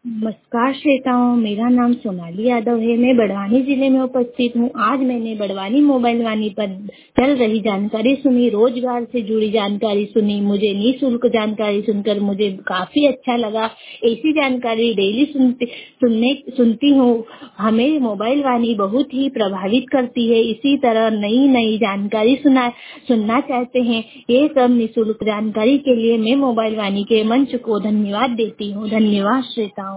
नमस्कार श्वेताओं, मेरा नाम सोनाली यादव है। मैं बड़वानी जिले में उपस्थित हूँ। आज मैंने बड़वानी मोबाइल वाणी पर चल रही जानकारी सुनी, रोजगार से जुड़ी जानकारी सुनी। मुझे निःशुल्क जानकारी सुनकर मुझे काफी अच्छा लगा। ऐसी जानकारी डेली सुनती हूँ। हमें मोबाइल वाणी बहुत ही प्रभावित करती है। इसी तरह नई नई जानकारी सुनना चाहते हैं। ये सब निःशुल्क जानकारी के लिए मैं मोबाइल वाणी के मंच को धन्यवाद देती हूँ। धन्यवाद श्वेताओं।